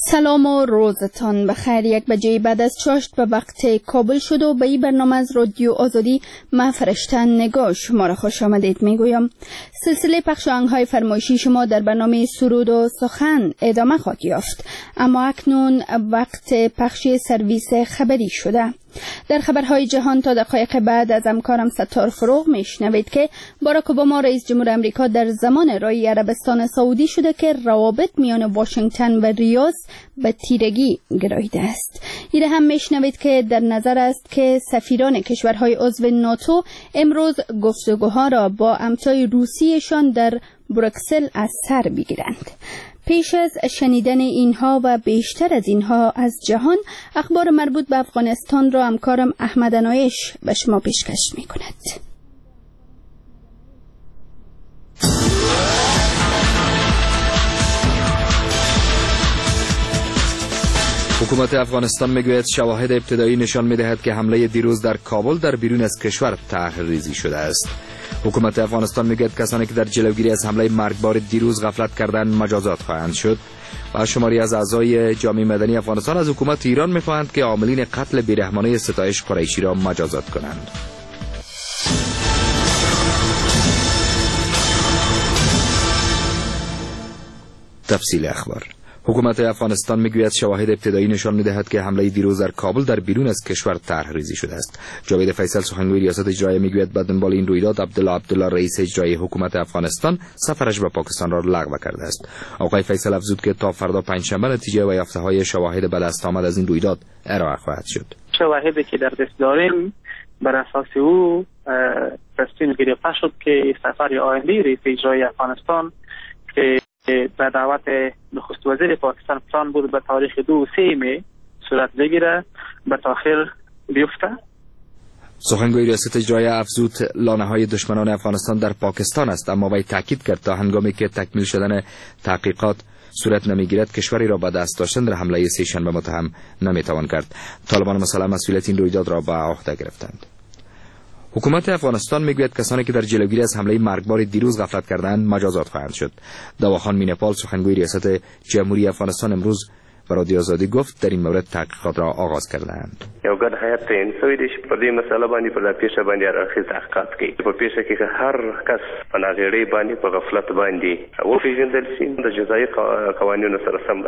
سلام و روزتان بخیر. 1 بجه بعد از چاشت به وقت کابل شد و به این برنامه از رادیو آزادی من فرشته نگاه شما را خوش آمدید میگویم. سلسله پخش آهنگ‌های فرمایشی شما در برنامه سرود و سخن ادامه خواهد یافت، اما اکنون وقت پخش سرویس خبری شده. در خبرهای جهان تا دقایق بعد از همکارم ستار فروغ میشنوید که باراک اوباما رئیس جمهور امریکا در زمان رای عربستان سعودی شده که روابط میان واشنگتن و ریاض به تیرگی گراییده است. این هم میشنوید که در نظر است که سفیران کشورهای عضو ناتو امروز گفتگوها را با همتای روسیه‌شان در بروکسل از سر بگیرند. پیش از شنیدن اینها و بیشتر از اینها از جهان، اخبار مربوط به افغانستان را همکارم احمد انایش به شما پیشکش می کند. حکومت افغانستان میگوید شواهد ابتدایی نشان میدهد که حمله دیروز در کابل در بیرون از کشور طرح‌ریزی شده است. حکومت افغانستان میگوید کسانی که در جلوگیری از حمله مرگبار دیروز غفلت کردند مجازات خواهند شد و شماری از اعضای جامعه مدنی افغانستان از حکومت ایران میخواهند که عاملین قتل بیرحمانه ستایش قریشی را مجازات کنند. تفصیل اخبار. حکومت افغانستان میگوید شواهد ابتدایی نشان میدهد که حمله دیروز در کابل در بیرون از کشور طرح‌ریزی شده است. جاوید فیصل سخنگوی ریاست اجرایی میگوید به دنبال این رویداد عبدالله رئیس اجرایی حکومت افغانستان سفرش به پاکستان را لغو کرده است. آقای فیصل افزود که تا فردا پنجشنبه نتیجه و یافته‌های شواهد به دست آمد از این رویداد ارائه خواهد شد. شواهدی که در دست داریم بر اساس او تصمیم گرفته شد که سفر آینده رئیس اجرایی افغانستان که به دعوت نخست وزیر پاکستان پلان بود به تاریخ 2/3 می صورت بگیره به تاخیر بیفته. سخنگوی ریاست اجرایی افزود لانه‌های دشمنان افغانستان در پاکستان است، اما وی تاکید کرد تا هنگامی که تکمیل شدن تحقیقات صورت نمیگیرد کشوری را به دست داشتن در حمله سه‌شنبه متهم نمیتوان کرد. طالبان مثلا مسئولیت این رویداد را به عهده گرفتند. حکومت افغانستان میگوید کسانی که در جلوگیری از حمله مرگبار دیروز غفلت کردند مجازات خواهند شد. دواخان مینپال سخنگوی ریاست جمهوری افغانستان امروز به رادیو آزادی گفت در این مورد تحقیقات را آغاز کردند. یو ګډ هیئت تعیین شوی دی چې په دې مسله باندې په پیښه باندې راخي تحقیقات کوي. په پیښه کې هر کس په ناغېړۍ باندې په غفلت باندې وپېژندل شي د جزایي قوانینو سره سم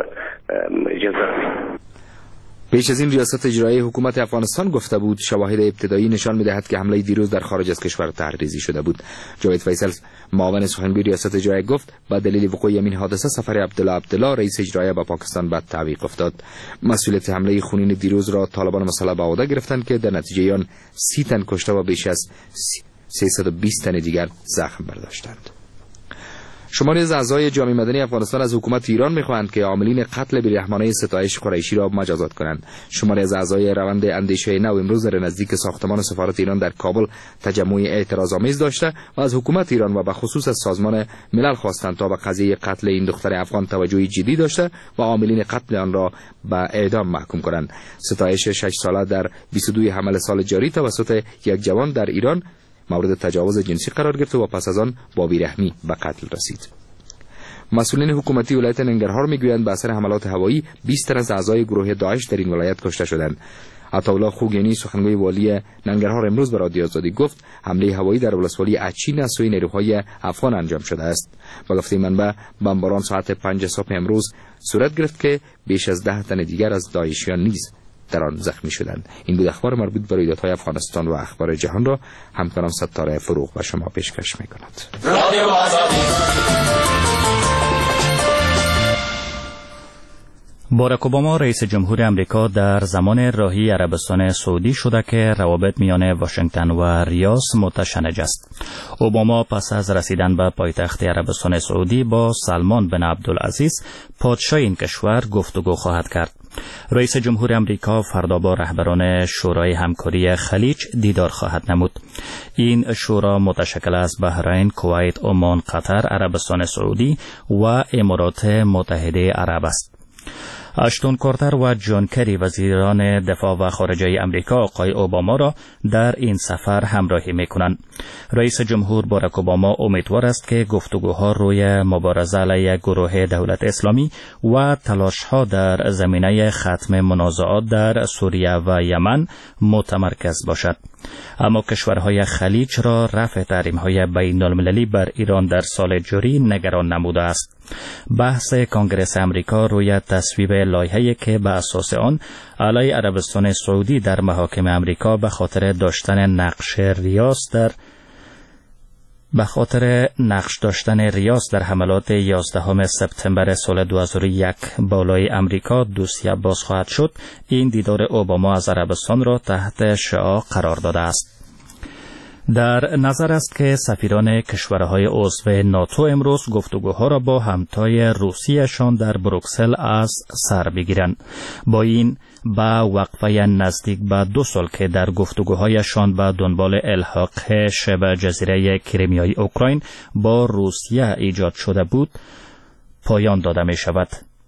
جزا وي. پیش از این ریاست اجرایی حکومت افغانستان گفته بود شواهد ابتدایی نشان می‌دهد که حمله دیروز در خارج از کشور طرح‌ریزی شده بود. جاوید فیصل معاون سخنگوی ریاست اجرایی گفت با دلیل وقوع این حادثه سفر عبدالله رئیس اجرایی به پاکستان به تعویق افتاد. مسئولیت حمله خونین دیروز را طالبان مسلح به عهده گرفتند که در نتیجه آن 30 تن کشته و بیش از 320 تن دیگر زخم برداشتند. شماری از اعضای جامعه مدنی افغانستان از حکومت ایران می‌خواهند که عاملین قتل بیرحمانه ستایش قریشی را مجازات کنند. شماری از اعضای روند اندیشه نو امروز در نزدیک ساختمان سفارت ایران در کابل تجمع اعتراض‌آمیز داشته و از حکومت ایران و به خصوص از سازمان ملل خواستند تا به قضیه قتل این دختر افغان توجه جدی داشته و عاملین قتل آن را به اعدام محکوم کنند. ستایش 6 ساله در 22 حمل سال جاری توسط یک جوان در ایران مورد تجاوز جنسی قرار گرفت و پس از آن با بیرحمی به قتل رسید. مسئولین حکومتی ولایت ننگرهار میگویند به اثر حملات هوایی 20 تن از اعضای گروه داعش در این ولایت کشته شدند. عطاالله خوگینی سخنگوی والی ننگرهار امروز به رادیو آزادی گفت حمله هوایی در ولسوالی اچین از سوی نیروهای افغان انجام شده است. با گفته منبع بمباران ساعت 5 صبح امروز صورت گرفت که بیش از 10 تن دیگر از داعشیان نیز در آن زخمی شدند. این بود اخبار مربوط به رویدادهای افغانستان و اخبار جهان را همکارم ستاره فروغ به شما پیشکش می‌کند. باراک اوباما رئیس جمهور امریکا در زمان راهی عربستان سعودی شده که روابط میان واشنگتن و ریاض متشنج است. اوباما پس از رسیدن به پایتخت عربستان سعودی با سلمان بن عبدالعزیز پادشاه این کشور گفتگو خواهد کرد. رئیس جمهور امریکا فردا با رهبران شورای همکاری خلیج دیدار خواهد نمود. این شورا متشکل از بحرین، کویت، عمان، قطر، عربستان سعودی و امارات متحده عرب است. اشتون کارتر و جان کری وزیران دفاع و خارجه امریکا آقای اوباما را در این سفر همراهی می‌کنند. رئیس جمهور باراک اوباما امیدوار است که گفتگوها روی مبارزه علیه گروه دولت اسلامی و تلاش‌ها در زمینه ختم منازعات در سوریه و یمن متمرکز باشد. اما کشورهای خلیج را رفع تحریم‌های بین‌المللی بر ایران در سال جاری نگران نموده است. بحث کنگره امریکا روی تصویب لایحه‌ای که به اساس آن علیه عربستان سعودی در محاکم امریکا به خاطر نقش داشتن ریاض در حملات 11 سپتامبر سال 2001 بالای امریکا دوسیه باز خواهد شد، این دیدار اوباما از عربستان را تحت شعاع قرار داده است. در نظر است که سفیران کشورهای عضو ناتو امروز گفتگوها را با همتای روسیه‌شان در بروکسل از سر بگیرند. با این با وقفه نزدیک به 2 سال که در گفتگوهایشان به دنبال الحاق شبه جزیره کریمیای اوکراین با روسیه ایجاد شده بود پایان داده می شود.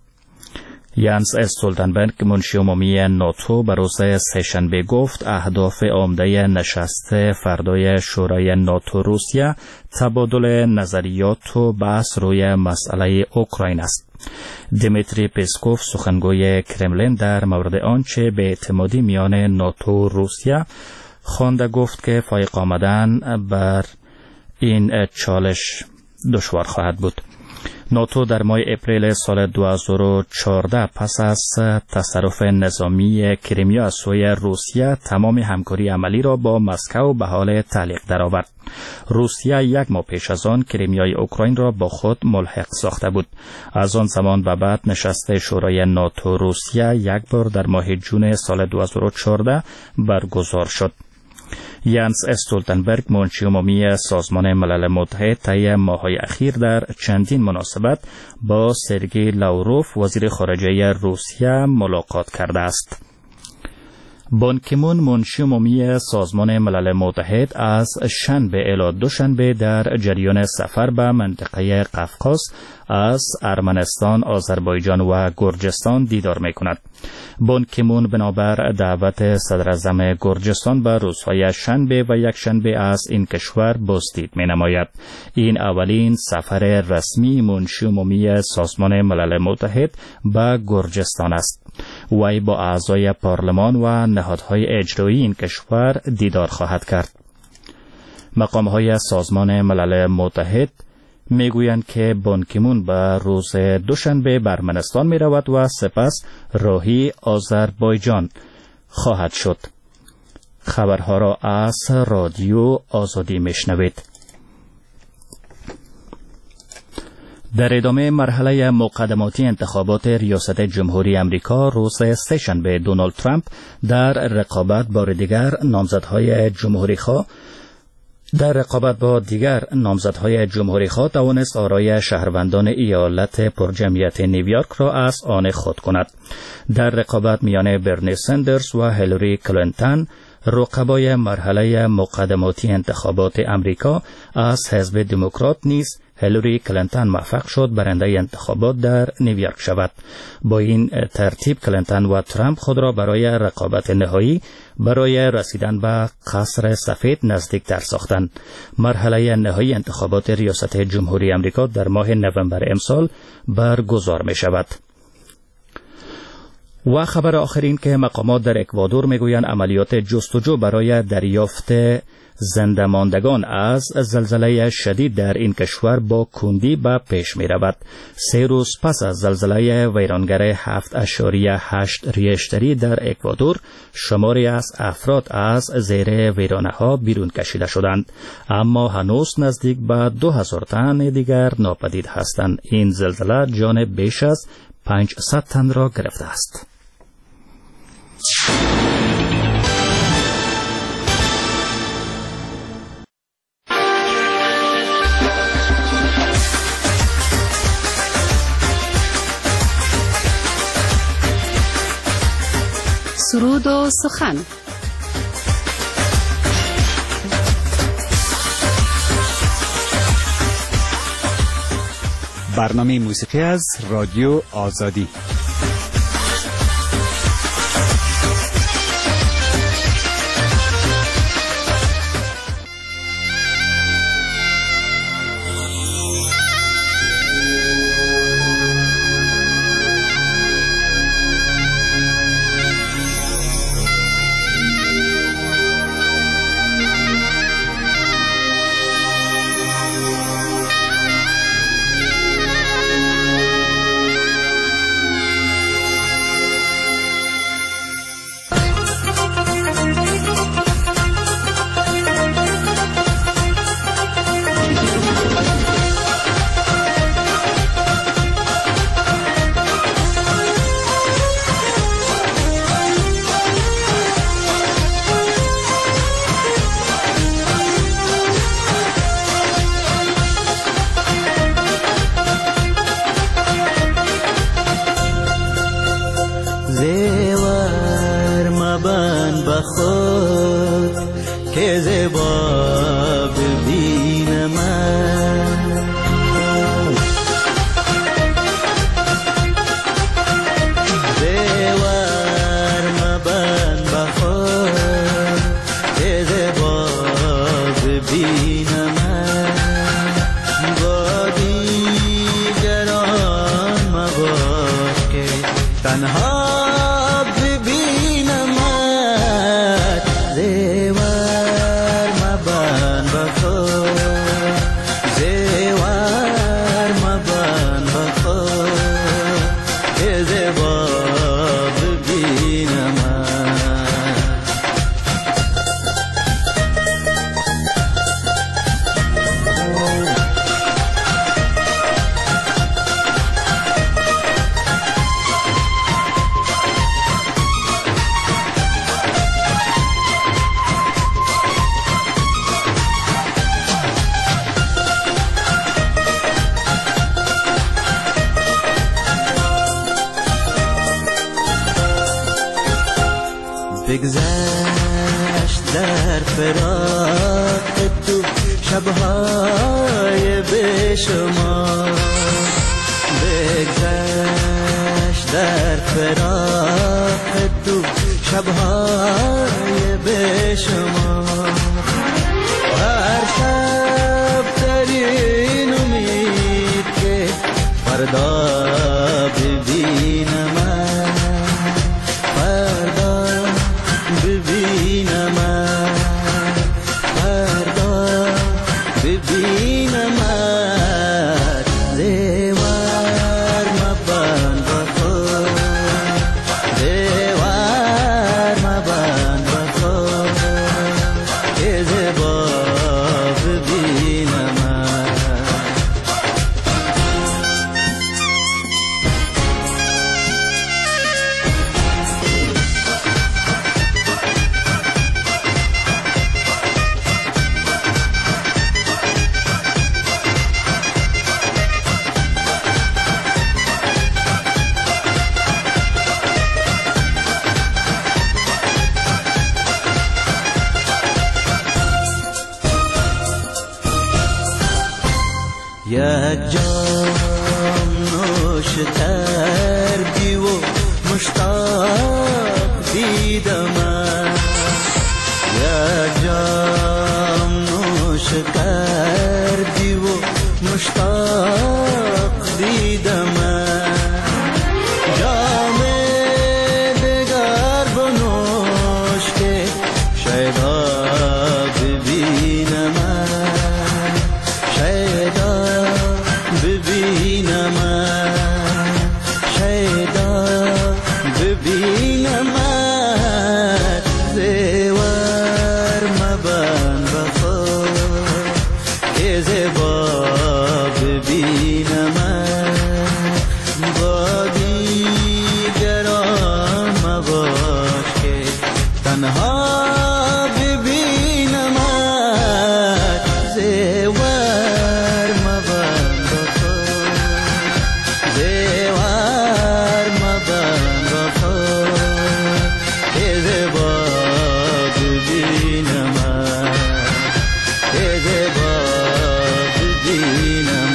یانس استولتنبرگ منشی عمومی ناتو به روز سه‌شنبه گفت اهداف عمده نشست فردای شورای ناتو روسیه تبادل نظریات و بحث روی مسئله اوکراین است. دیمیتری پسکوف سخنگوی کرملین در مورد آنچه به اعتمادی میان ناتو و روسیه خوانده گفت که فایق آمدن بر این چالش دشوار خواهد بود. ناتو در ماه اپریل سال 2014 پس از تصرف نظامی کریمیا از سوی روسیه تمام همکاری عملی را با مسکو به حال تعلیق درآورد. روسیه 1 ماه پیش از آن کریمیای اوکراین را با خود ملحق ساخته بود. از آن زمان به بعد نشست شورای ناتو روسیه 1 بار در ماه جون سال 2014 برگزار شد. یانس استولتنبرگ منشی عمومی سازمان ملل متحد طی ماه‌های اخیر در چندین مناسبت با سرگئی لاوروف وزیر خارجه روسیه ملاقات کرده است. بان کی مون منشی عمومی سازمان ملل متحد از شنبه الی دوشنبه در جریان سفر به منطقه قفقاز از ارمنستان، آذربایجان و گرجستان دیدار می‌کند. بان کی مون بنابر دعوت صدراعظم گرجستان به روزهای شنبه و یکشنبه از این کشور بازدید می‌نماید. این اولین سفر رسمی منشی عمومی سازمان ملل متحد به گرجستان است. وی با اعضای پارلمان و نهادهای اجرایی این کشور دیدار خواهد کرد. مقام‌های سازمان ملل متحد میگویند که بان کی مون به روز دوشنبه به ارمنستان می رود و سپس راهی آذربایجان خواهد شد. خبرها را از رادیو آزادی میشنوید. در ادامه مرحله مقدماتی انتخابات ریاست جمهوری امریکا روز سه‌شنبه دونالد ترامپ در رقابت با دیگر نامزدهای جمهوری‌خواه توانست آرای شهروندان ایالت پرجمعیت نیویورک را از آن خود کند. در رقابت میان برنی سندرز و هیلاری کلینتون، رقبای مرحله مقدماتی انتخابات امریکا از حزب دموکرات نیز هیلاری کلینتون موفق شد برنده انتخابات در نیویورک شود. با این ترتیب کلینتون و ترامپ خود را برای رقابت نهایی برای رسیدن به قصر سفید نزدیکتر ساختند. مرحله نهایی انتخابات ریاست جمهوری امریکا در ماه نوامبر امسال برگزار می شود. و خبر آخر این که مقامات در اکوادور میگویند عملیات جستجو برای دریافت زنده ماندگان از زلزله شدید در این کشور با کندی به پیش می رود. 3 روز پس از زلزله ویرانگر 7.8 ریشتری در اکوادور، شماری از افراد از زیر ویرانه ها بیرون کشیده شدند، اما هنوز نزدیک به 2000 تن دیگر ناپدید هستند. این زلزله جان بیش از 500 تن را گرفته است. سرود و سخن. برنامه موسیقی از رادیو آزادی. تنها ببینمت زیور مبن بخور زیور مبن بخور زیبا بگذشت در فراق تو شبهای بیشمار بگذشت در فراق تو شبهای بیشمار هر شب ترین امید که فردا ببینم یک جام نوش کردی و مشتاق دیدم یک جام نوش کردی و مشتاق دیدم جام دگر بنوش که شیدا ببینم شیدا ببینم شیدا ببینم زیور مبن بخور که زیبا ببینم با دیگران مباش که تنها ببینم زیور مبن بخور زیور مبن بخور که زیبا ببینم که زیبا ببینم.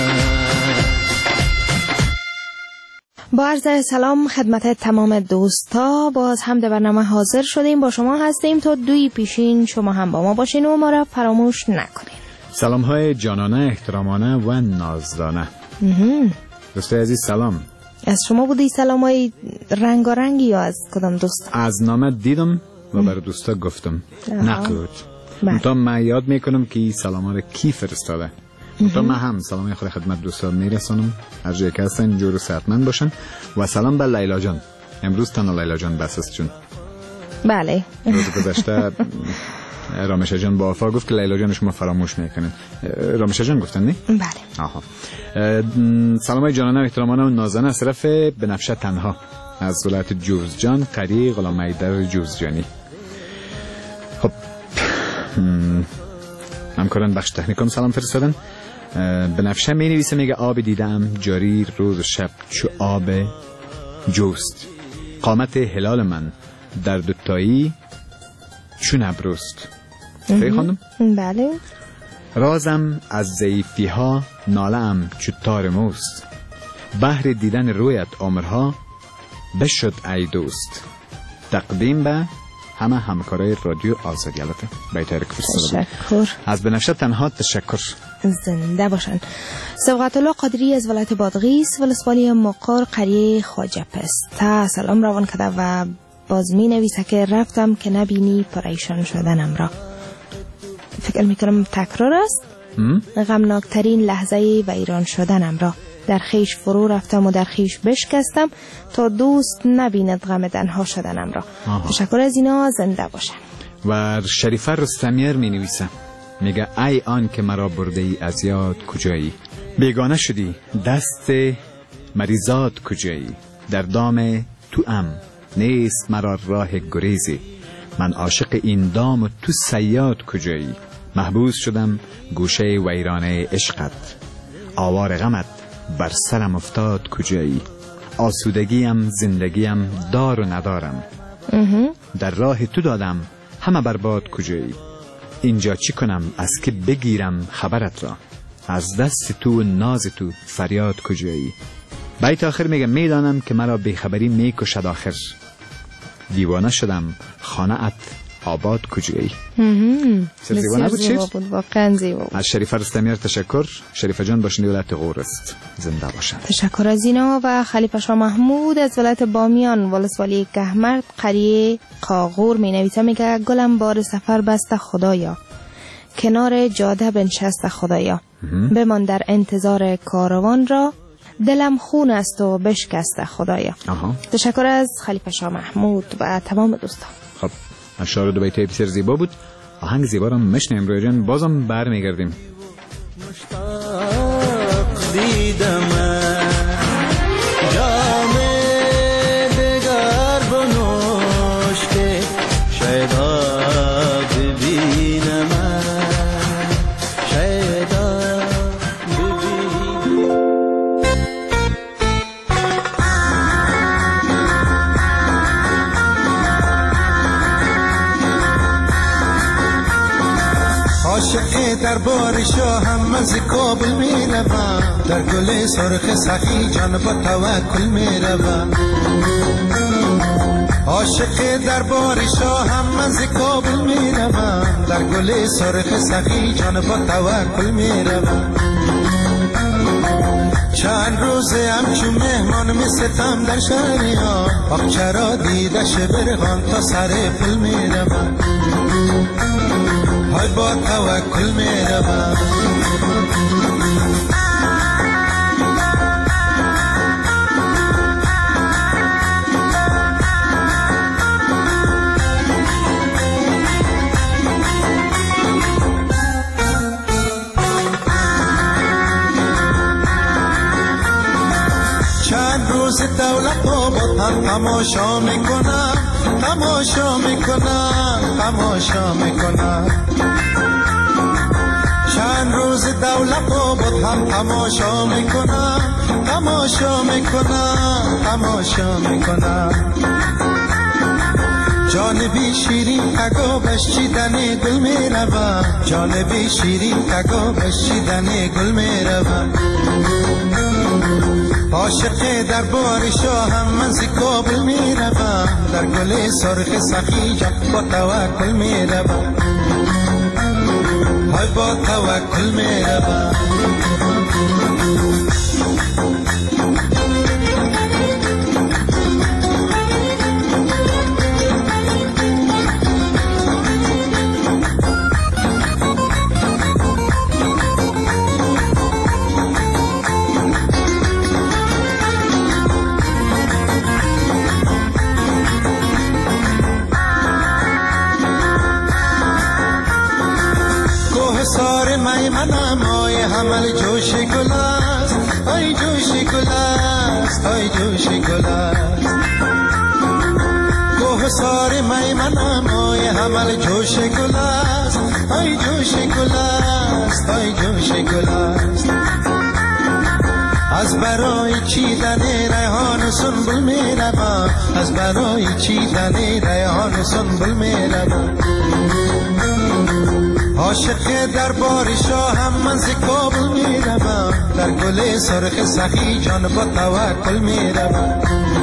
با عرض سلام خدمت تمام دوستا، باز هم در برنامه حاضر شدیم، با شما هستیم تا دوی پیشین شما هم با ما باشین و ما را فراموش نکنین. سلام های جانانه، احترامانه و نازدانه. دوستای عزیز سلام. از شما بودی سلام های رنگارنگی یا از کدام دوست؟ از نامه دیدم و برای دوستا گفتم نقود تا من یاد میکنم که سلام ها را کی فرستاده. تا من هم سلامی خود خدمت دوستا میرسانم هر جایی که هستن جور و صحتمند باشن. و سلام به لیلا جان. امروز تنها لیلا جان بس است چون بله روز گذشته رامشه جان با وفا گفت که لیلا جان شما فراموش میکنین. رامشه جان گفتن نی؟ بله. آها. سلام های جانانه و احترامانه و نازنه از طرف بنفشه تنها از ولایت جوزجان قری غلام ایدر جوزجانی. خب همکاران بخش تکنیکم سلام فرستادن. بنفشه می نویسه میگه آب دیدم جاری روز شب چو آب جوست، قامت هلال من در دوتایی چون ابروست. خیلی خواندم؟ بله. رازم از ضعیفی ها نالم چو تار موست، بهر دیدن رویت عمرها بشد ای دوست. تقدیم به همه همکارای رادیو آزادی. البته بیتر تشکر. از بنفشه تنها تشکر. زنده باشن. سبقت الله قادری از ولایت بادغیس ولسوالی مقار قریه خواجه پسته سلام روان کرده و باز می نویسه که رفتم که نبینی پریشان شدنم را. فکر میکنم تکرار است. غمناکترین لحظه ویران شدنم را در خیش فرو رفتم و در خیش بشکستم تا دوست نبیند غم تنها شدنم را. تشکر از اینا، زنده باشن. و شریفه رستمی‌ر می نویسه، میگه ای آن که مرا برده ای از یاد کجایی، بیگانه شدی دست مریضات کجایی، در دام تو نیست مرا راه گریزی، من عاشق این دام و تو صیاد کجایی، محبوس شدم گوشه ویرانه عشقت، آوار غمت بر سرم افتاد کجایی، آسودگیم زندگیم دار و ندارم، در راه تو دادم همه برباد کجایی، اینجا چی کنم از که بگیرم خبرت را، از دست تو و ناز تو فریاد کجایی. بیت آخر میگه میدانم که مرا بیخبری میکشد آخر، دیوانه شدم خانه ات آباد کجایی. زیبا بود، واقعا زیبا بود. از شریفه رستمی‌ر تشکر. شریفه جان باشنده ولایت غور است، زنده باشند. تشکر از اینا. و خلیفه شاه محمود از ولایت بامیان ولسوالی کهمرد قریه قاغور می نویسه، میگه گلم بار سفر بسته خدایا، کنار جاده بنشسته خدایا، بمان در انتظار کاروان را، دلم خون است و بشکسته خدایا. تشکر از خلیفه شاه محمود و تمام دوستان. خب اشعار دو بیت بسیار زیبا بود. آهنگ زیبا را میشنیم روی جان، بازم برمیگردیم. مشتاق دیدم جام دگر بنوش که شاید ببینم، شاید ببینم. عاشق دربار شاهم از کابل می روم، در گل سرخ سخی جان با توکل می روم. عاشق دربار شاهم از کابل می روم، در گل سرخ سخی جان با توکل می روم. چند روزه همچون مهمان می ستم در شهریان، آب چرا دیدش برغان تا سر پل می روم، های با توکل می روم. چند روز دولت آباد هم تماشا میکنم، تماشا میکنم، تماشا میکنم. چند روز دولت آباد هم تماشا میکنم، تماشا میکنم، تماشا میکنم. جانبی شیرین تگابش چیدن گل میروم، جانبی شیرین تگابش چیدن گل میروم. عاشق دربار شاهم من ز کابل می روم، در گل سرخ سخی جان با توکل می روم، های با توکل می روم. سار میمنم آی حمل جوش گل است، آی جوش گل است، آی جوش گل است. کوه سار میمنم آی حمل جوش گل است، آی جوش گل است، آی جوش گل است. از برای چیدن ریحان سنبل می روم، از برای چیدن ریحان سنبل می روم. عاشق دربار شاهم من ز کابل می روم، در گل سرخ سخی جان با توکل می روم،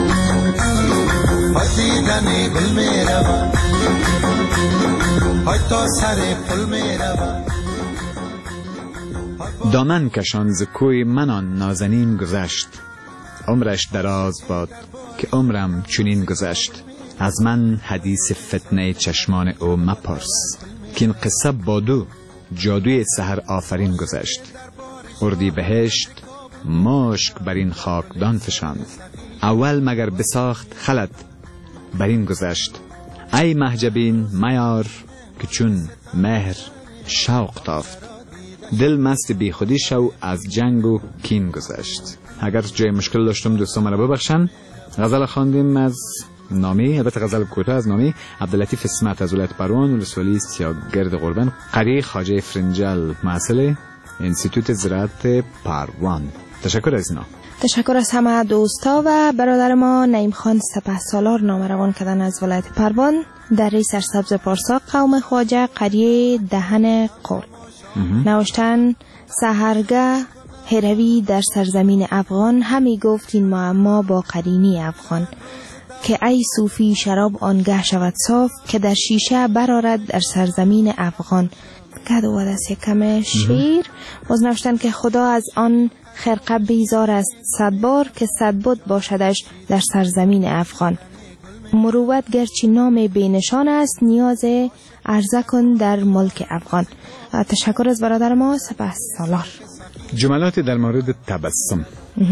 های دیدن گل می روم، های تا سر پل می روم. دامن کشان ز کوی منان نازنین گذشت. عمرش دراز باد که عمرم چنین گذشت. از من حدیث فتنه چشمان او مپرس، که این قصه بادو جادوی سحر آفرین گذشت. اردی بهشت مشک بر این خاکدان فشاند، اول مگر بساخت خلد بر این گذشت. ای محجبین میار که چون مهر شوق تافت، دل مست بی خودی شو از جنگ و کین گذشت. اگر جای مشکل داشتم دوستان مرا ببخشن. غزل خواندیم از نامه، البته غزل کوتاه از نامه عبداللطیف اسمت از ولایت پروان، ولسوالی سیاگرد قربان، قریه خواجه فرنجل، مسئله انستیتوت زراعت پروان. تشکر از اینا. تشکر از همه دوستا و برادر ما نعیم خان سپهسالار نامه روان کردن از ولایت پروان. دره سرسبز پارسا قوم خواجه قریه دهن قول. نوشتن سحرگه هروی در سرزمین افغان، همی گفت این معما با قرینی افغان. که ای صوفی شراب آنگه شود صاف، که در شیشه برارد در سرزمین افغان. گد و دست یکم شیر. باز نوشتن که خدا از آن خرقه بیزار است 100 بار، که 100 بود باشدش در سرزمین افغان. مروت گرچه نام بینشان است، نیاز عرضه کن در ملک افغان. تشکر از برادر ما سپهسالار. جملاتی در مورد تبسم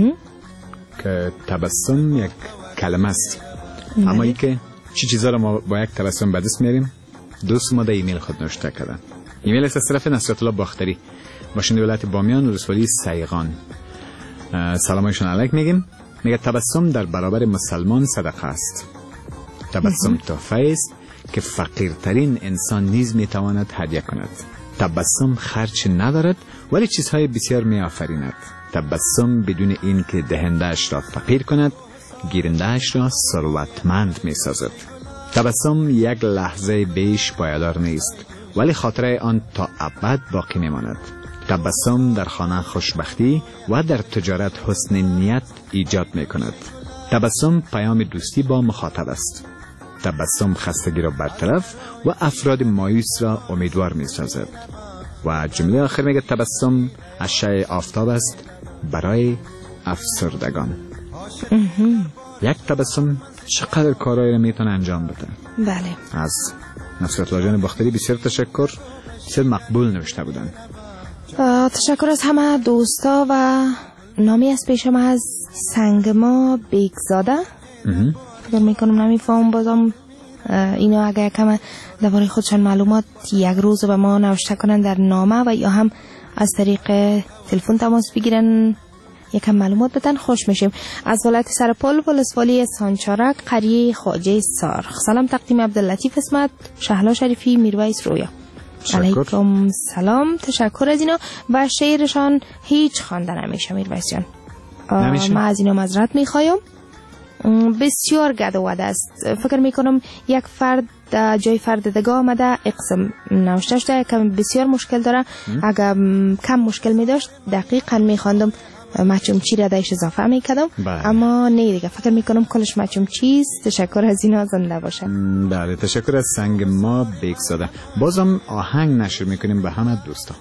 که تبسم یک کلمه است، اما ای که چی چیزا رو ما با یک تبسم به دست میاریم. دوست ما در ایمیل خود نوشته کردن. ایمیل است از طرف نصرت الله باختری، باشنده ولایت بامیان، ولسوالی سیغان. سلامشون علیک میگیم. میگه تبسم در برابر مسلمان صدقه است. تبسم تحفه است که فقیرترین انسان نیز میتواند هدیه کند. تبسم خرچ ندارد ولی چیزهای بسیار میآفریند. تبسم بدون این که دهنده‌اش را فقیر کند، گیرنده‌اش را ثروتمند میسازد. تبسم یک لحظه بیش پایدار نیست ولی خاطره آن تا ابد باقی میماند. تبسم در خانه خوشبختی و در تجارت حسن نیت ایجاد میکند. تبسم پیام دوستی با مخاطب است. تبسم خستگی را برطرف و افراد مایوس را امیدوار میسازد. و جمله آخر میگه تبسم اشعه آفتاب است برای افسردگان. یک تبسم چقدر کارایی را میتونه انجام بده. بله. از نصرت الله جان باختری بسیار تشکر، بسیار مقبول نوشته بودن. تشکر از همه دوستا و نامی از پیشم از سنگما بیگزاده. فکر میکنم نمیفهم بازم اینا اگه یکم درباره خودشان معلومات یک روز به ما نوشته کنن در نامه و یا هم از طریق تلفن تماس بگیرن یکم معلومات بدن خوش میشیم. از ولایت سرپل، ولسوالی سانچارک، قریه خواجه سارخ. سلام تقدیم عبداللطیف اسمت، شهلا شریفی، میرویس رویا. علیکم سلام. تشکر از اینا. و شعرشان هیچ خوانده نمیشه میرویس جان. ما از اینا معذرت میخوایم. بسیار گد و ود است. فکر میکنم یک فرد جای فرد دیگه آمده اقسم نوشته شده، کم بسیار مشکل داره. اگر کم مشکل میداشت دقیقا میخواندم مچوم چی را دایش اضافه میکردم. اما نه دیگه فکر میکنم کلش مچوم چیز. تشکر از اینا، زنده باشه. بله تشکر از سنگ ما بیگزاده. بازم آهنگ نشر میکنیم به همه دوستا.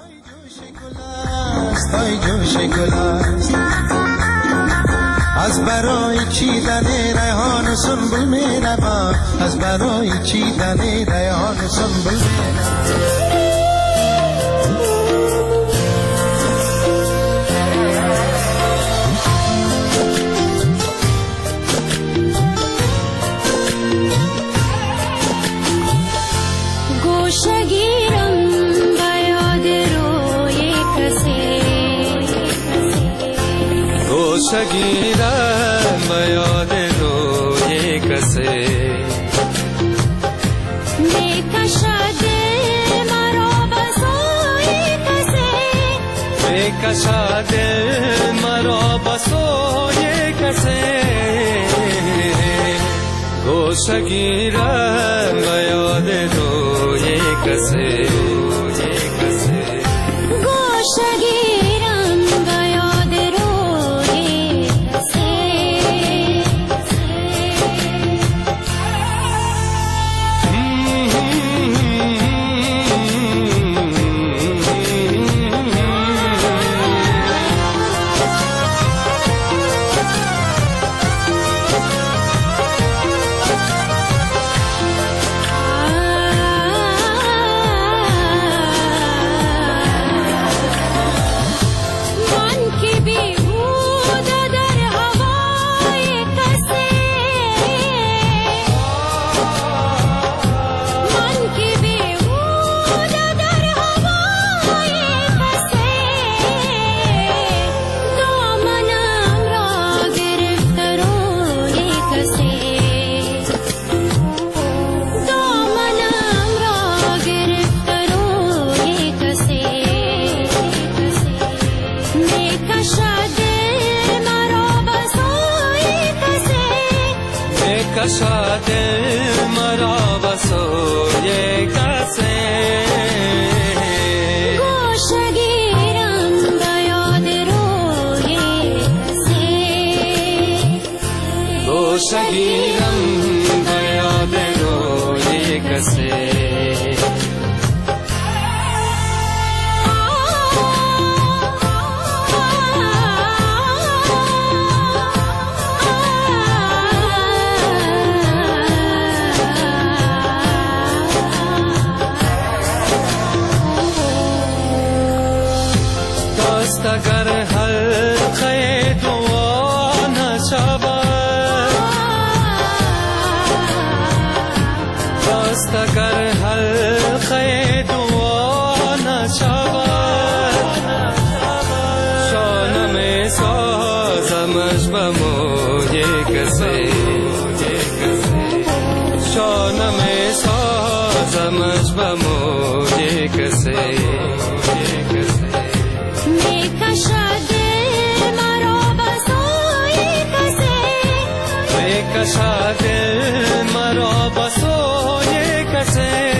از برای چیدن ریحان سنبل میروم، از برای چیدن ریحان سنبل میروم. گیرم به یاد روی کسی، میکشد مرا به سوی کسی، میکشد مرا به سوی کسی. گوشه گیرم به یاد روی کسی، گوشه گیرم به یاد روی کسی. میکشد دل مرا به سوی کسی گوشه گیرم به یاد روی کسی گوشه گیرم به یاد روی کسی اگر حلقه دعا نشود دست اگر حلقه دعا نشود شانه می سازمش به موی کسی شانه می سازمش به موی کسی کشد مرا به سوی کسی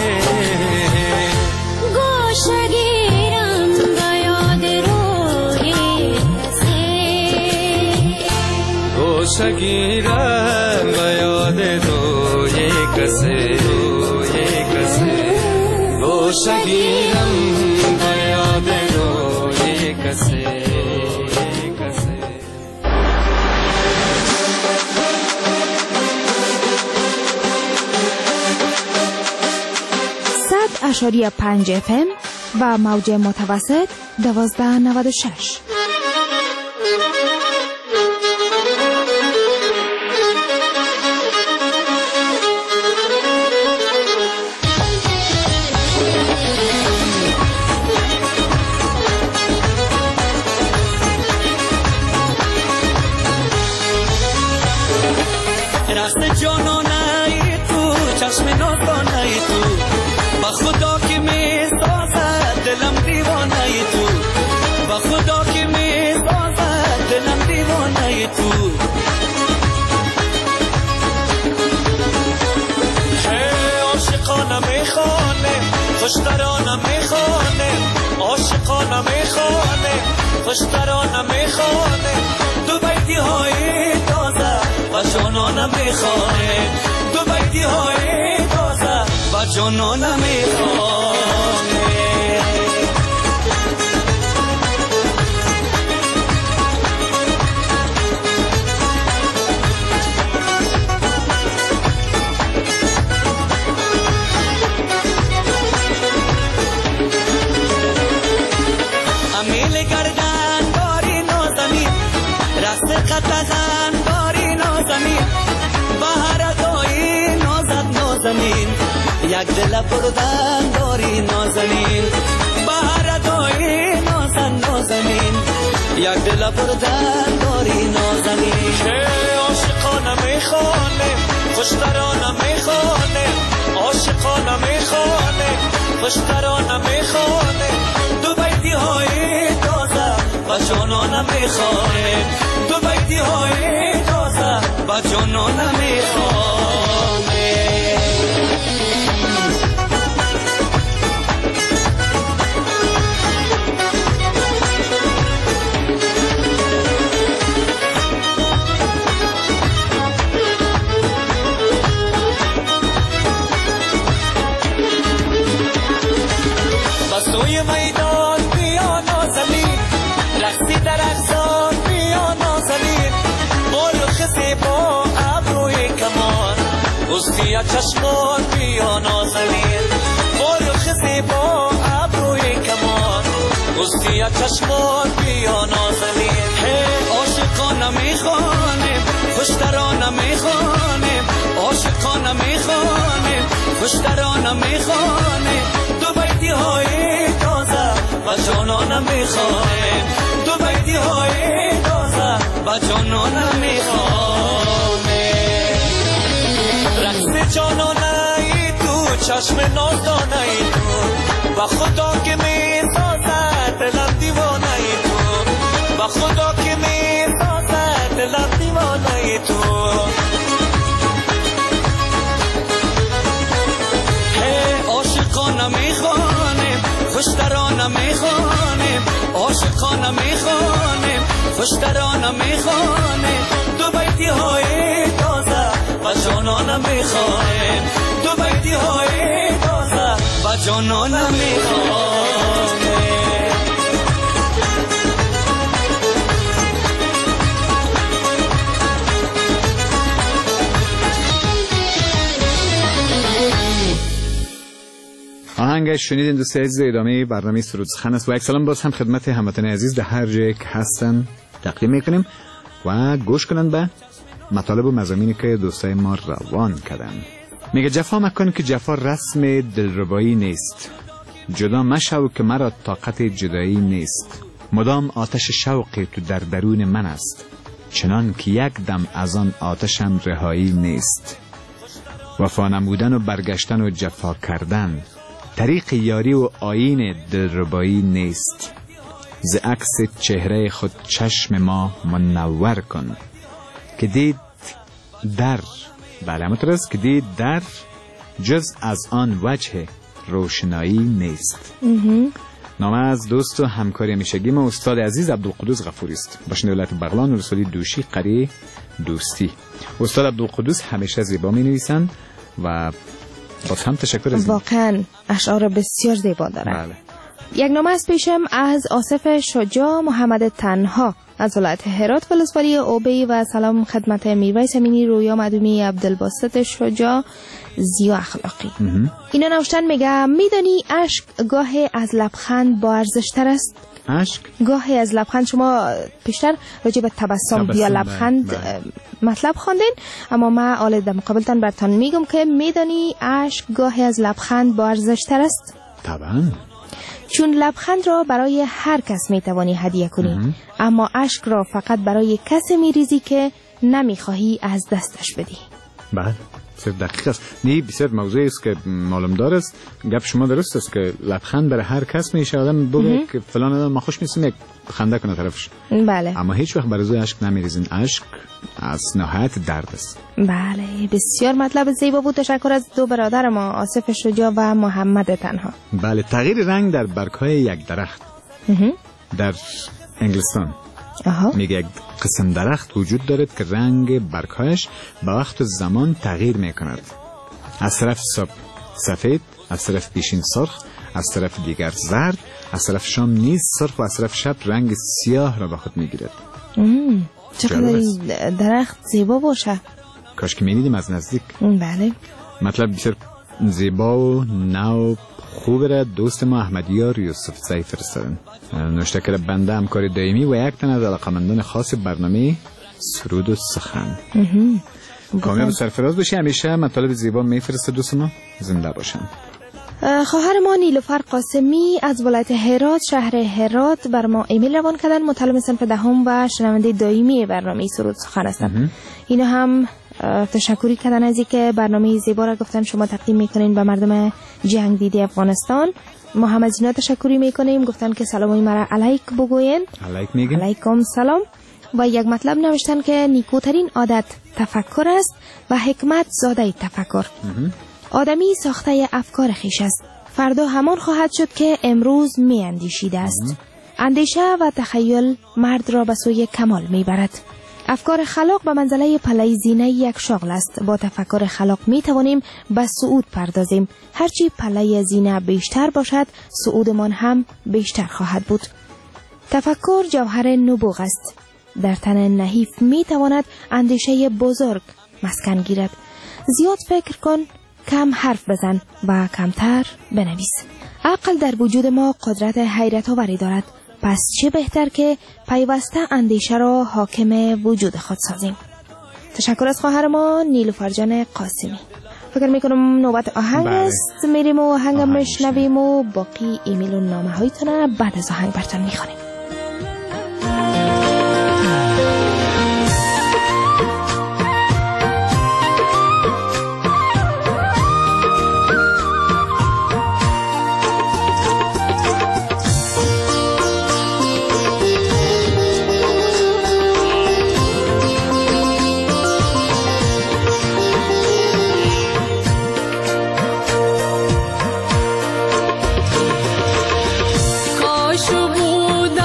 گوشه گیرم به یاد روی کسی گوشه گیرم به یاد روی کسی گوشه گیرم به یاد روی کسی 100.5 FM و موج متوسط 1296. راست جانانه ای تو چشم نازانه ای تو با خدا که می سازد دلم دیوانه ای تو با خدا که می سازد دلم دیوانه ای تو عاشقانه می خانه خوشترانه می خانه عاشقانه می خانه خوشترانه می خانه دو بیتی های تازه و جانانه می خانه دو بیتی های تازه و جانانه می خانه امیل گردن داری نازنی رست قطعن داری نازنی بهر دایی نازد نازنین یک دل بردن داری نازنین بهر دایی نازد نازنین یک دل بردن داری نازنین چه عاشقانه میخوانه خوشترانه میخوانه عاشقانه میخوانه خوشترانه میخوانه دو بیتی های تازه و جانانه میخوانه دو بیتی های تازه و جانانه میخوانه بسوی میدان بیا نازنین رقصی در اقصان بیا نازنین بال خسی با ابروی کمان استی چشمان بیا نازنین بال خسی با ابروی کمان استی چشمان بیا نازنین عاشقانه میخوانیم خوشترانه میخوانیم عاشقانه میخوانیم خوشترانه میخوانیم دو بیتی های تازه و جانانه میخوانیم دو بیتی های تازه و جانانه میخوانیم رقص جانانه ای تو چشم نازانه ای تو و خدا که میسازد دلم دیوانه ای تو و خدا که میسازد دلم دیوانه ای تو خوشترانه میخوانه دو بیتی های تازه و جانانه میخوانه دو بیتی های تازه و جانانه میخوانه آهنگش شنیدین دوست عزیز. ادامه برنامه سرود سخن است و یک سلام باز هم خدمت هموطنان عزیز در هر جای که هستن تقدیم میکنیم و گوش کنن به مطالب و مضامینی که دوستای ما روان کردن. میگه جفا مکن که جفا رسم دلربایی نیست، جدا مشو که مرا طاقت جدایی نیست، مدام آتش شوق تو در درون من است، چنان که یک دم از آن آتشم رهایی نیست. وفا نمودن و برگشتن و جفا کردن، طریق یاری و آیین دلربایی نیست. ز عکس چهره خود چشم ما منور کن که دید در که دید در جز از آن وجه روشنایی نیست. نامه از دوست و همکاری همیشگی ما استاد عزیز عبدالقدوس غفوری است، باشند ولایت بغلان و رسولی دوشی قریه دوستی. استاد عبدالقدوس همیشه زیبا می نویسند و باز هم تشکر از واقعا اشعار بسیار زیبا دارند. بله. یک نامه از پیشم از آصف شجاع محمد تنها از ولایت هرات ولسوالی اوبی و سلام خدمت میرویس امینی، رویا مدومی، عبدالباسط شجاع، زیا اخلاقی. اینا نوشتن میگه میدانی اشک گاهی از لبخند با ارزش تر است. اشک گاهی از لبخند، شما پیشتر راجع به تبسم یا لبخند مطلب خواندین، اما ما آل در مقابلتان براتون میگم که میدانی اشک گاهی از لبخند با ارزش تر است. طبعا، چون لبخند را برای هر کس میتوانی هدیه کنی، اما اشک را فقط برای کسی میریزی که نمیخواهی از دستش بدی. بله، بسیار دقیق است. نه بسیار موضوعی است که معلوم دار است. گپ شما درست است که لبخند برای هر کس میشه، آدم بگه که فلان آدم ما خوش میسیم یک خنده کنه طرفش. بله. اما هیچ وقت برای اشک نمیریزین. اشک از نهایت درد است. بله، بسیار مطلب زیبا بود. تشکر از دو برادر ما آصف شجاع و محمد تنها. بله، تغییر رنگ در برگ‌های یک درخت در انگلستان. میگه یک قسم درخت وجود دارد که رنگ برگ‌هایش با وقت و زمان تغییر میکند. از طرف صبح سفید، از طرف پیشین سرخ، از طرف دیگر زرد، از طرف شام نیز سرخ و از طرف شب رنگ سیاه را به خود میگیرد. چقدر درخت زیبا باشه. کاش که میدیدیم از نزدیک. بله. مطلب بسیار زیبا و نو خوب را دوست ما احمدیار یوسف زی فرستادن. نوشته که بنده همکار دائمی و یک تن از علاقمندان خاص برنامه سرود و سخن. کامیاب سرفراز باشی. همیشه مطالب زیبا میفرسته دوست ما. زنده باشن. خواهر ما نیلوفر قاسمی از ولایت هرات شهر هرات بر ما ایمیل روان کردن. مطالب صنف دهم و شنونده دائمی برنامه سرود سخن هستند. اینا هم تشکری کردن از اینکه برنامه زیبا را گفتن شما تقدیم میکنین به مردم جنگ دیده افغانستان. ما هم از اینا تشکری میکنیم. گفتن که سلامای مرا علیک بگوین. علیک میگن. علیکم سلام. و یک مطلب نوشتن که نیکوترین عادت تفکر است و حکمت زاده تفکر. آدمی ساخته افکار خیش است. فردا همان خواهد شد که امروز می اندیشیده است. اندیشه و تخیل مرد را به سوی کمال می برد. افکار خلاق به منزله پله زینه یک شغل است. با تفکر خلاق می توانیم به صعود پردازیم. هرچی پله زینه بیشتر باشد صعودمان هم بیشتر خواهد بود. تفکر جوهر نبوغ است. در تن نحیف می تواند اندیشه بزرگ مسکن گیرد. زیاد فکر کن، کم حرف بزن و کمتر بنویس. عقل در وجود ما قدرت حیرت آوری دارد. پس چه بهتر که پیوسته اندیشه را حاکم وجود خود سازیم. تشکر از خواهر ما نیلوفر جان قاسمی. فکر میکنم نوبت آهنگ است. میریم و آهنگ میشنویم و باقی ایمیل و نامه هایتون بعد از آهنگ براتون میخوانیم. کاش بود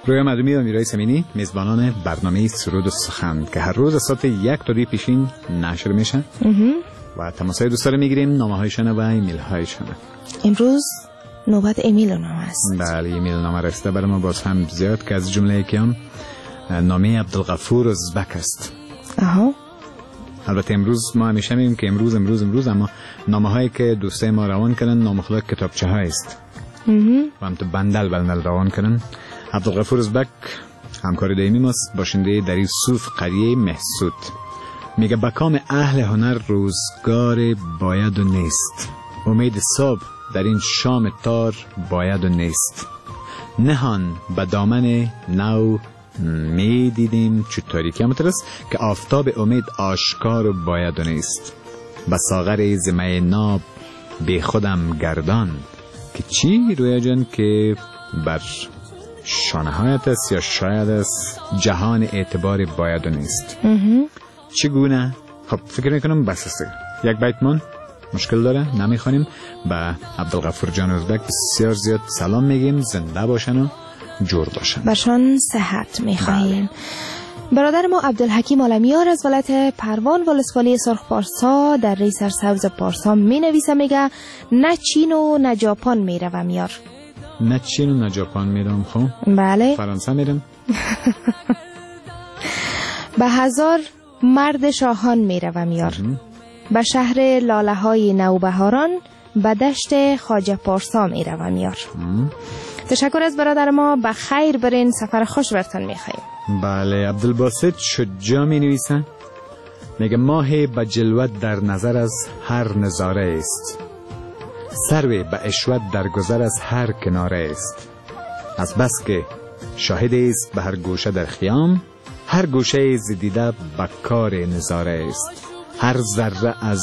رویا مردمی و میرای سمینی میزبانان برنامه سرود و سخن که هر روز ساعت 1 تا 2 پیشین نشر میشن و تماسای دوستا رو میگیریم، نامه هایشان و ایمیل هایشان. امروز نوبت ایمیل نامه است. بله ایمیل نامه رسیده برای ما باز هم زیاد که از جمله یکی هم نامه عبدالغفور ازبک است. البته امروز ما همیشه میگیم که امروز اما نامه هایی که دوستای ما روان کردن نام خدا کتابچه های است و هم تو بندل روان کردن. عبدالغفور ازبک همکار دائمی ماست، باشنده در این صوف قریه محسود. میگه بکام اهل هنر روزگار باید و نیست، امید صبح در این شام تار باید و نیست. نهان به دامن نو می دیدیم چو تاریکی همترست که آفتاب امید آشکار باید و نیست. به ساغر زمه ناب بی خودم گردان که چی رویا جان که بر شانه هایت است یا شاید است جهان اعتبار باید و نیست. چگونه؟ خب فکر میکنم بس است. یک بیت من مشکل داره نمیخوانیم. به عبدالغفور جان ازبک بسیار زیاد سلام میگیم، زنده باشن و جور باشن، برشان صحت میخواییم. برادر ما عبدالحکیم عالمیار از ولایت پروان ولسوالی سرخ پارسا در ری سرسبز پارسا می نویسه، میگه نه چین و نه ژاپن میروم یار. نه چین و نه ژاپن میرم. خب بله فرانسه میرم. به هزار مرد شاهان میروم یار. به شهر لاله های نوبهاران به دشت خواجه پارسا میروم یار. تشکر از برادر ما، به خیر برین، سفر خوش برتون میخوایم. بله عبدالباسط شجاع می نویسن، میگه ماه به جلوت در نظر از هر نظاره است، سروی به اشوت در گذر از هر کناره است. از بس که شاهد است به هر گوشه در خیام، هر گوشه زدیده به کار نظاره است. هر ذره از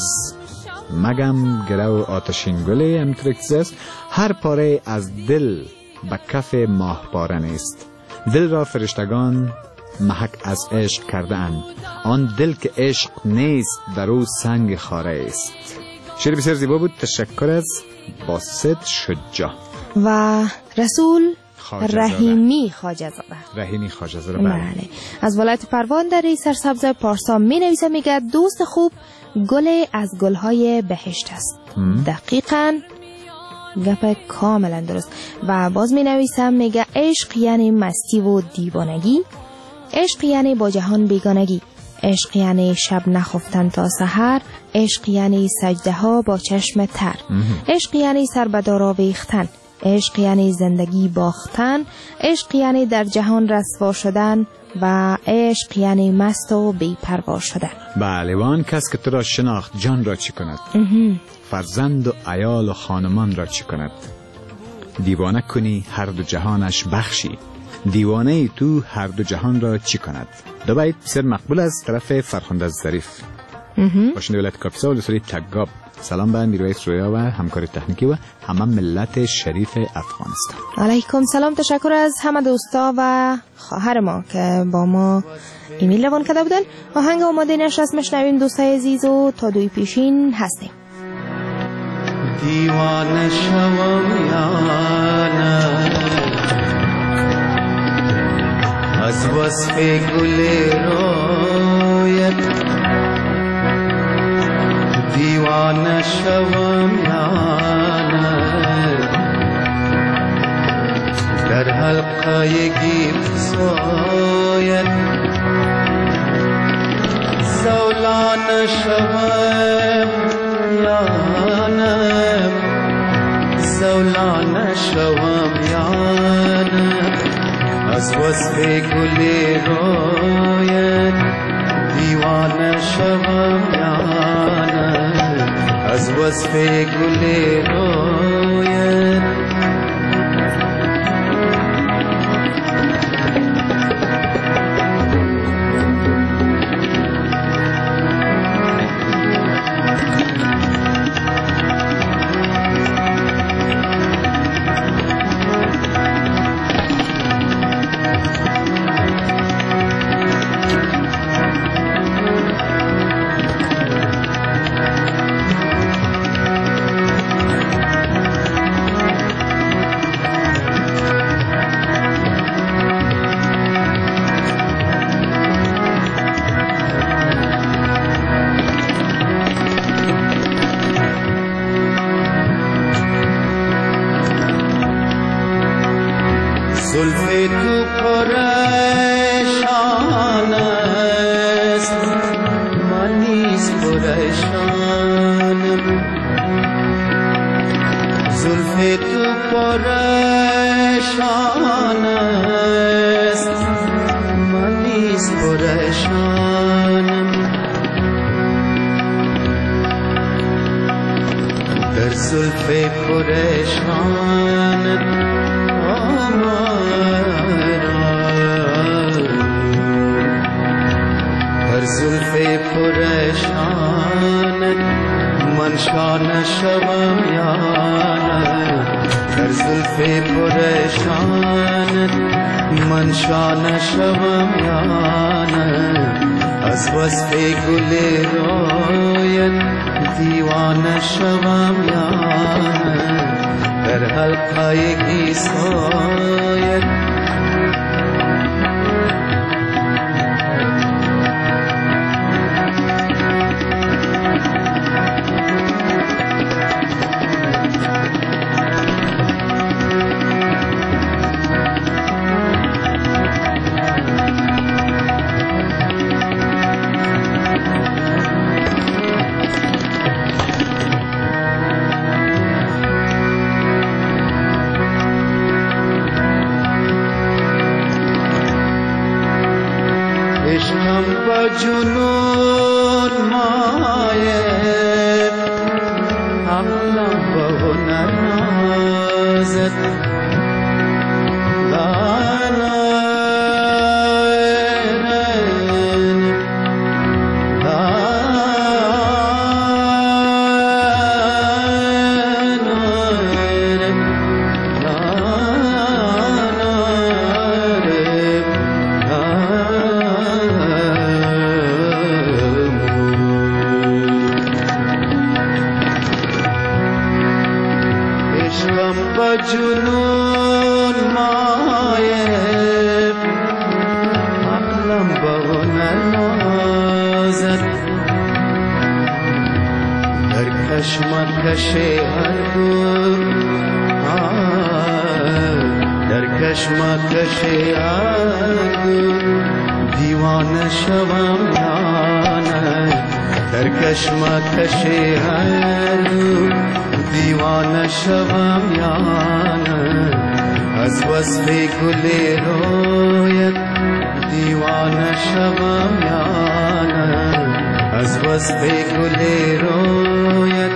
مگم گرو آتشین گله امترکزه است، هر پاره از دل به کف ماه پاره نیست. دل را فرشتگان محک از عشق کرده اند، آن دل که عشق نیست در او سنگ خاره است. شعر بسیار زیبا بود. تشکر از باسط شجاع و رسول رحیمی خواجه زاده. بله از ولایت پروان در سرسبز پارسا می نویسه، میگه دوست خوب گل از گلهای بهشت است. دقیقاً گپ کاملا درست. و باز می نویسم، میگه عشق یعنی مستی و دیوانگی، عشق یعنی با جهان بیگانگی، عشق یعنی شب نخفتن تا سحر، عشق یعنی سجده ها با چشم تر، عشق یعنی سر به دار آویختن، عشق یعنی زندگی باختن، عشق یعنی در جهان رسوا شدن و عشق یعنی مست و بی پروا شدن. بله و آن کس که تو را شناخت جان را چی کند؟ فرزند و عیال و خانمان را چی کند؟ دیوانه کنی هر دو جهانش بخشی، دیوانه ای تو هر دو جهان را چی کند؟ دو بیت بسیار مقبول از طرف فرخنده ظریف باشنده ولایت کاپیسا و لسوری تگاب. سلام به میرویس رویا و همکار تکنیکی و همه ملت شریف افغانستان. علیکم سلام. تشکر از همه دوستا و خواهر ما که با ما ایمیل روان کرده بودن. آهنگ آماده نشست مشنویم دوستای عزیز و تا دوی پیشین هستیم. دیوانه شوم یانه از وصف گل رویت، دیوانه شوم یانه در حلقه گیت سویت، زولانه شوم یانه زولانه شوم یانه از وصف گل رویت، دیوانه شوم یانه از وصف گل رویت. زلف تو پریشان است من نیز پریشانم زلف تو پریشان است من نیز پریشانم در زلف پریشانت در زلف پریشانت من شانه شوم یا نه در زلف پریشانت من شانه شوم یا نه از وصف گل رویت دیوانه شوم یا نه در حلقه گیسویت جنون مایه عقلم به هنر نازد جنون مایه عقلم به هنر نازد در کشمکش هر دور در کشمکش هر دور دیوانه شوم یا نه در کشمکش هر دور دیوانه شوم یا نه از وصف گل رویت دیوانه شوم یا نه از وصف گل رویت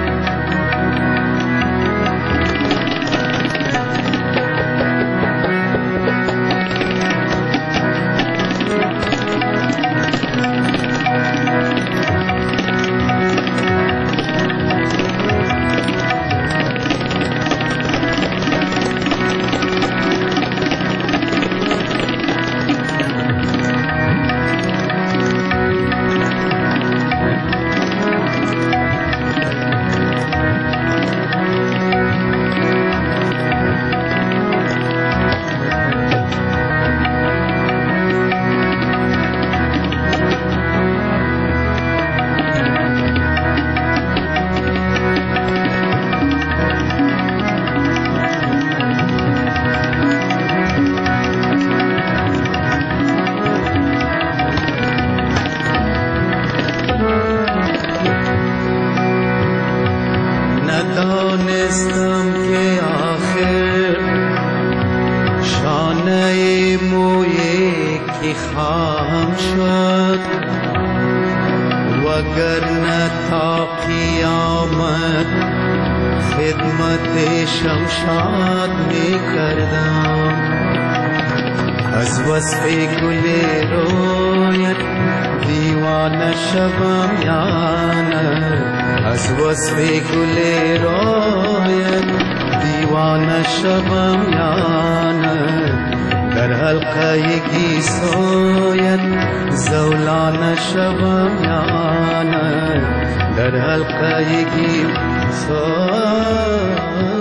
ندانستم که آخر شانه موی کی خواهم شد وگرنه تا قیامت خدمت شمشاد می کردم از وصف گل رویت دیوانه شوم یا نه از وصف گل رویت دیوانه شوم یا نه در حلقه گیسویت زولانه شوم یا نه در حلقه گیسویت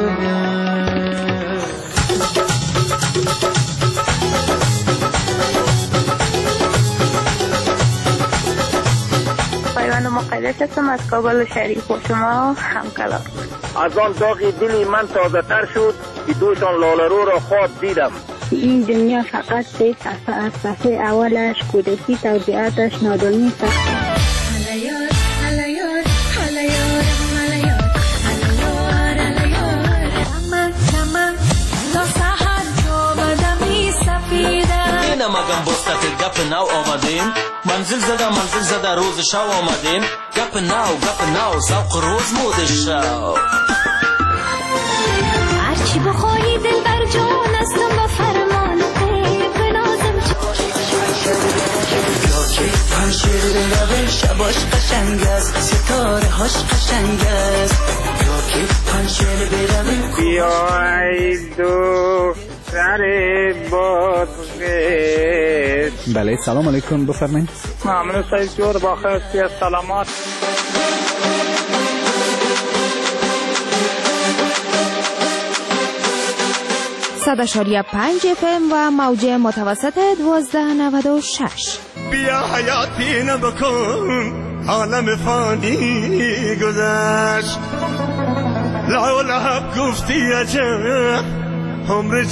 مقدس هستم از کابل شریف و شما همکلام. از آن داغ دلی من تازه تر شد که دوشان لالرو را خواب دیدم. این دنیا فقط سه صفحه است. صفحه اولش کودکی، توضیحاتش نادانی است. مگم بستت گپ نو آمدیم منزل زده روز شو آمدیم گپ نو سوق روز مود شو هرچی بخوایی دل بر جان استم و فرمان بنازم یا که پنشیر بروه شباش قشنگ است ستاره هاش قشنگ است یا که پنشیر بروه بیای دو سر بادغیس. بله سلام علیکم بفرمایید. ممنون سعید جور با خیلی سلامات. صد 5 FM و موج متوسط 1296. بیا حیاتی نبکن عالم فانی گذشت لعب گفتی عجب عمر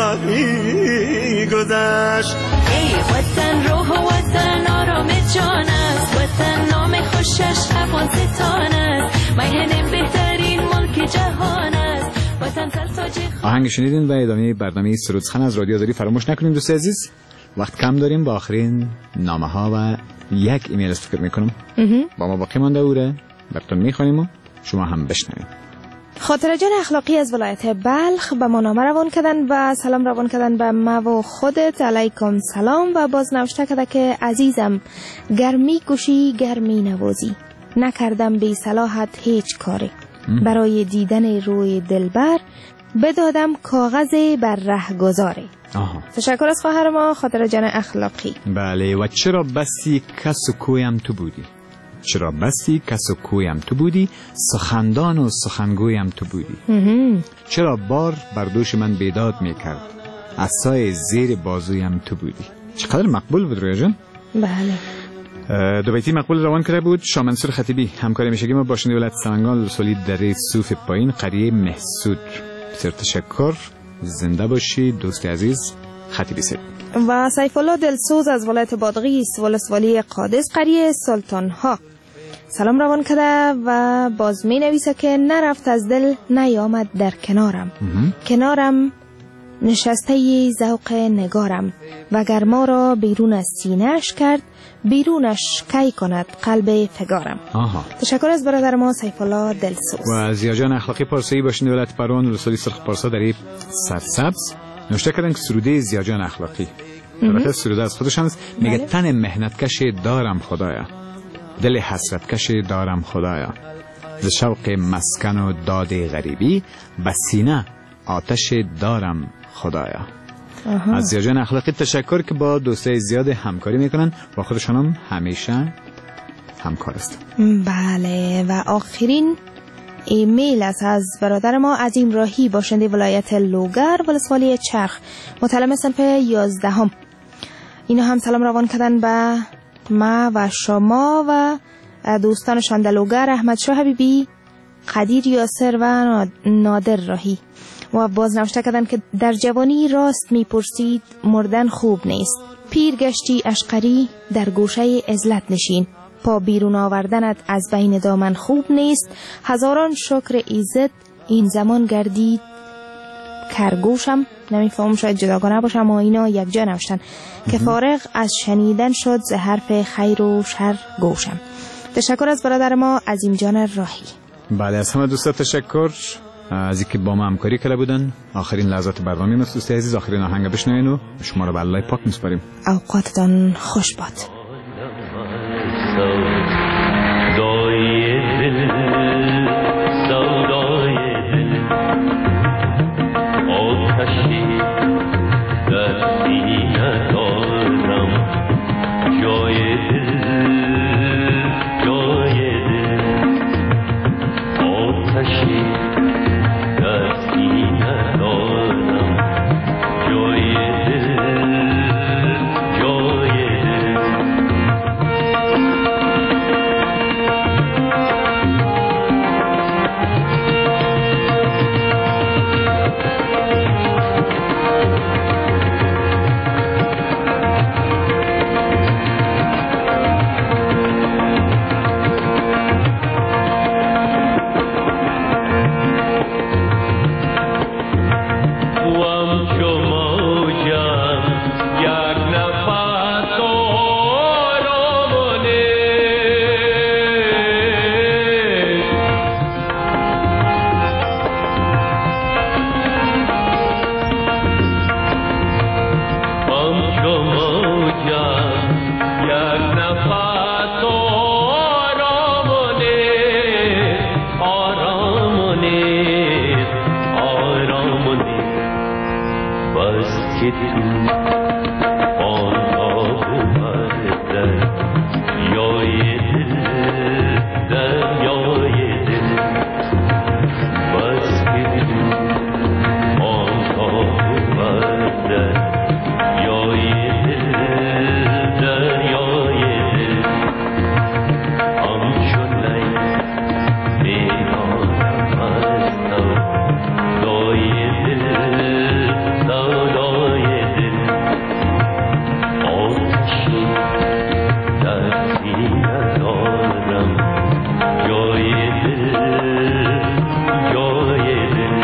جوانی گذشت ای وطن روح و وطن آرام جان است وطن نام خوشش افغانستان است میهن بهترین ملک جهان است وطن سرتاج آهنگ شنیدین و ادامه برنامه سرودخان از رادیو آزادی فراموش نکنیم. دوست عزیز وقت کم داریم، با آخرین نامه ها و یک ایمیل است فکر میکنم با ما باقی مانده اوره براتون میخوانیم و شما هم بشنوید. خاطر جان اخلاقی از ولایت بلخ به ما نامه روان کردن و سلام روان کردن به ما و خودت. علیکم سلام و باز نوشته کرده که عزیزم گرمی کشی گرمی نوازی نکردم بی صلاحت هیچ کاری برای دیدن روی دلبر بدادم کاغذ بر ره گذاره. تشکر از خواهر ما خاطر جان اخلاقی. بله و چرا بسی کس و کویم تو بودی، چرا بسی کس و کویم تو بودی، سخندان و سخنگویم تو بودی. چرا بار بر دوش من بیداد میکرد، عصای زیر بازویم تو بودی. چقدر مقبول بود رویا جان. بله دو بیتی مقبول روان کرده بود شاه منصور خطیبی، همکار میشگی ما باشنده ولایت سمنگان رسولی دره صوف پایین قریه محسود. بسیار تشکر، زنده باشی دوست عزیز خطیبی سید. و سیف الله دلسوز از ولایت بادغیس ولسوالی قادس قریه سلطان ها سلام روان کرده و باز می نویسه که نرفت از دل نیامد در کنارم نشسته ذوق نگارم و گرما را بیرون از سینه‌اش کرد بیرونش کی کند قلب فگارم. تشکر از برادر ما سیف الله دلسوز. و زیاجان اخلاقی پارسایی باشنده ولایت پروان ولسوالی سرخ پارسا در سرسبز نوشته کردن که سروده زیاجان اخلاقی البته سروده از خودشان است. میگه تن مهنتکش دارم خدایا، دل حسرتکش دارم خدایا، ز شوق مسکن و داد غریبی بسینه آتش دارم خدایا. از زیاجان اخلاقی تشکر که با دوستای زیاد همکاری میکنن و خودشان هم همیشه همکار است. بله و آخرین ایمیل است از برادر ما عظیم راهی باشنده ولایت لوگر ولسوالی چرخ متعلم صنف 11. اینا هم سلام روان کردن به ما و شما و دوستانشان در لوگر احمد شاه حبیبی، قدیر یاسر و نادر راهی. و باز نوشته کردن که در جوانی راست میپرسید مردن خوب نیست، پیر گشتی اشقری در گوشه عزلت نشین، پا بیرون آوردنت از بین دامن خوب نیست، هزاران شکر ایزد این زمان گردید کرگوشم. نمیفهم شاید جداگانه باشه اما اینا یک جا نوشتن که فارغ از شنیدن شد ز حرف خیر و شر گوشم. تشکر از برادر ما عظیم جان راهی. بله از همه دوستا تشکر از اینکه با ما همکاری کرده بودن. آخرین لحظات برنامه ما دوست عزیز آخرین آهنگ بشنوین و شما رو به الله پاک میسپاریم. اوقاتتان خوش باد. که تو آن آب دریای دل دریای دل بس که تو آن آب دریای دل دریای دل همچون نی میمانم از سودای دل سودای دل آتشی در سینه دارم جای دل جای دل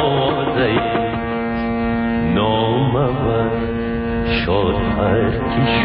شاد هر کی